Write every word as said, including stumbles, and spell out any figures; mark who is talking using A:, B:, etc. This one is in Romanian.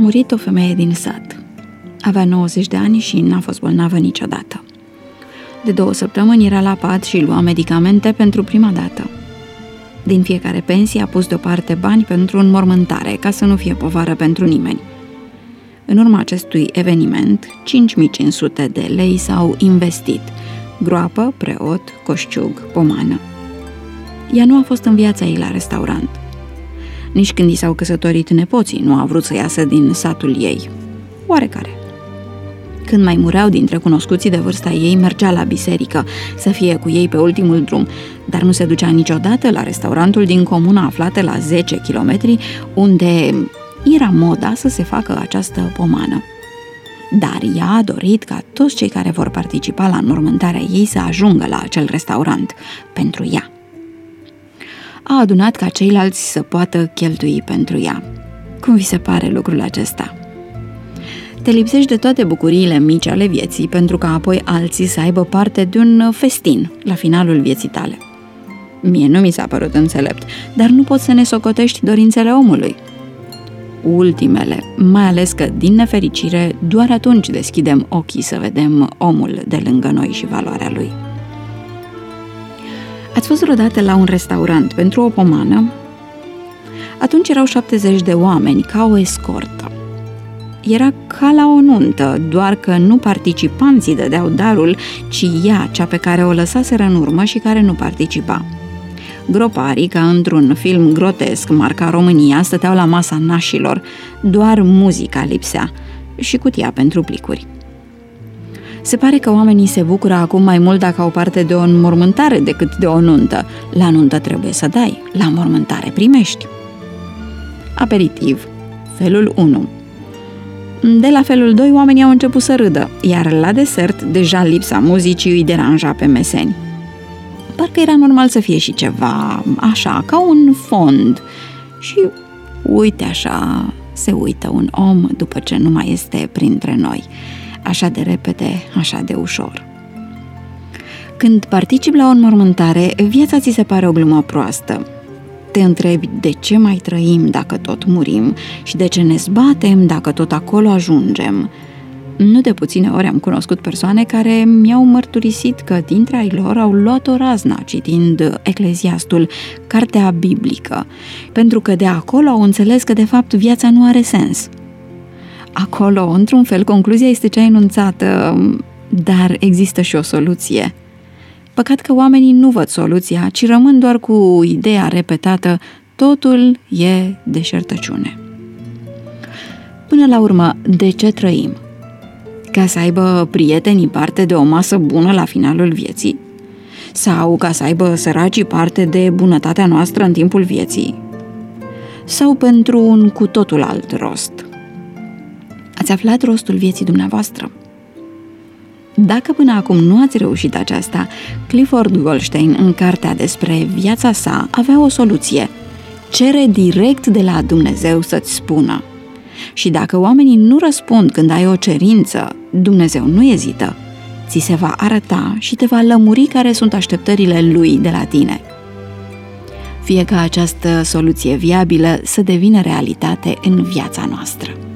A: murit o femeie din sat. Avea nouăzeci de ani și n-a fost bolnavă niciodată. De două săptămâni era la pat și lua medicamente pentru prima dată. Din fiecare pensie a pus deoparte bani pentru înmormântare, ca să nu fie povară pentru nimeni. În urma acestui eveniment, cinci mii cinci sute de lei s-au investit: groapă, preot, coșciug, pomană. Ea nu a fost în viața ei la restaurant. Nici când i s-au căsătorit nepoții, nu a vrut să iasă din satul ei. Oarecare. Când mai mureau dintre cunoscuții de vârsta ei, mergea la biserică să fie cu ei pe ultimul drum, dar nu se ducea niciodată la restaurantul din comuna aflată la zece kilometri, unde era moda să se facă această pomană. Dar ea a dorit ca toți cei care vor participa la înmormântarea ei să ajungă la acel restaurant pentru ea. A adunat ca ceilalți să poată cheltui pentru ea. Cum vi se pare lucrul acesta? Te lipsești de toate bucuriile mici ale vieții pentru ca apoi alții să aibă parte de un festin la finalul vieții tale. Mie nu mi s-a părut înțelept, dar nu poți să ne socotești dorințele omului. Ultimele, mai ales că, din nefericire, doar atunci deschidem ochii să vedem omul de lângă noi și valoarea lui. Ați fost vreodată la un restaurant pentru o pomană? Atunci erau șaptezeci de oameni, ca o escortă. Era ca la o nuntă, doar că nu participanții dădeau darul, ci ea, cea pe care o lăsaseră în urmă și care nu participa. Groparii, ca într-un film grotesc marca România, stăteau la masa nașilor, doar muzica lipsea și cutia pentru plicuri. Se pare că oamenii se bucură acum mai mult dacă au parte de o înmormântare decât de o nuntă. La nuntă trebuie să dai, la înmormântare primești. Aperitiv, felul unu. De la felul doi, oamenii au început să râdă, iar la desert, deja lipsa muzicii îi deranja pe meseni. Parcă era normal să fie și ceva, așa, ca un fond. Și uite așa, se uită un om după ce nu mai este printre noi. Așa de repede, așa de ușor. Când participi la o înmormântare, viața ți se pare o glumă proastă. Te întrebi de ce mai trăim dacă tot murim și de ce ne zbatem dacă tot acolo ajungem. Nu de puține ori am cunoscut persoane care mi-au mărturisit că dintre ai lor au luat o razna citind Ecleziastul, cartea biblică, pentru că de acolo au înțeles că de fapt viața nu are sens. Acolo, într-un fel, concluzia este cea enunțată, dar există și o soluție. Păcat că oamenii nu văd soluția, ci rămân doar cu ideea repetată: totul e deșertăciune. Până la urmă, de ce trăim? Ca să aibă prietenii parte de o masă bună la finalul vieții? Sau ca să aibă săracii parte de bunătatea noastră în timpul vieții? Sau pentru un cu totul alt rost? Ați aflat rostul vieții dumneavoastră? Dacă până acum nu ați reușit aceasta, Clifford Goldstein, în cartea despre viața sa, avea o soluție: cere direct de la Dumnezeu să-ți spună. Și dacă oamenii nu răspund când ai o cerință, Dumnezeu nu ezită, ți se va arăta și te va lămuri care sunt așteptările Lui de la tine. Fie ca această soluție viabilă să devină realitate în viața noastră.